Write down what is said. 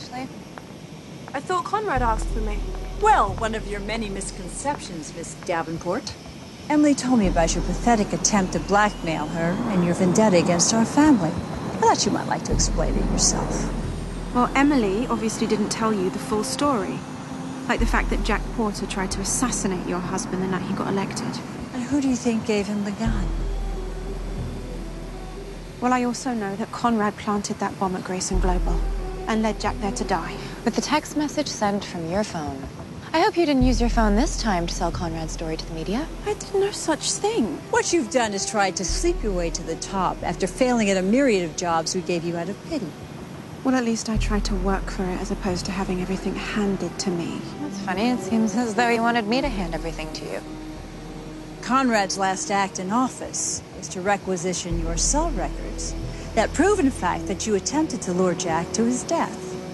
Ashley? I thought Conrad asked for me. Well, one of your many misconceptions, Miss Davenport. Emily told me about your pathetic attempt to blackmail her and your vendetta against our family. I thought you might like to explain it yourself. Well, Emily obviously didn't tell you the full story. Like the fact that Jack Porter tried to assassinate your husband the night he got elected. And who do you think gave him the gun? Well, I also know that Conrad planted that bomb at Grayson Global and led Jack there to die. With the text message sent from your phone. I hope you didn't use your phone this time to sell Conrad's story to the media. I did no such thing. What you've done is tried to sleep your way to the top after failing at a myriad of jobs we gave you out of pity. Well, at least I tried to work for it as opposed to having everything handed to me. That's funny. It seems as though you wanted me to hand everything to you. Conrad's last act in office was to requisition your cell records that prove, in fact, that you attempted to lure Jack to his death.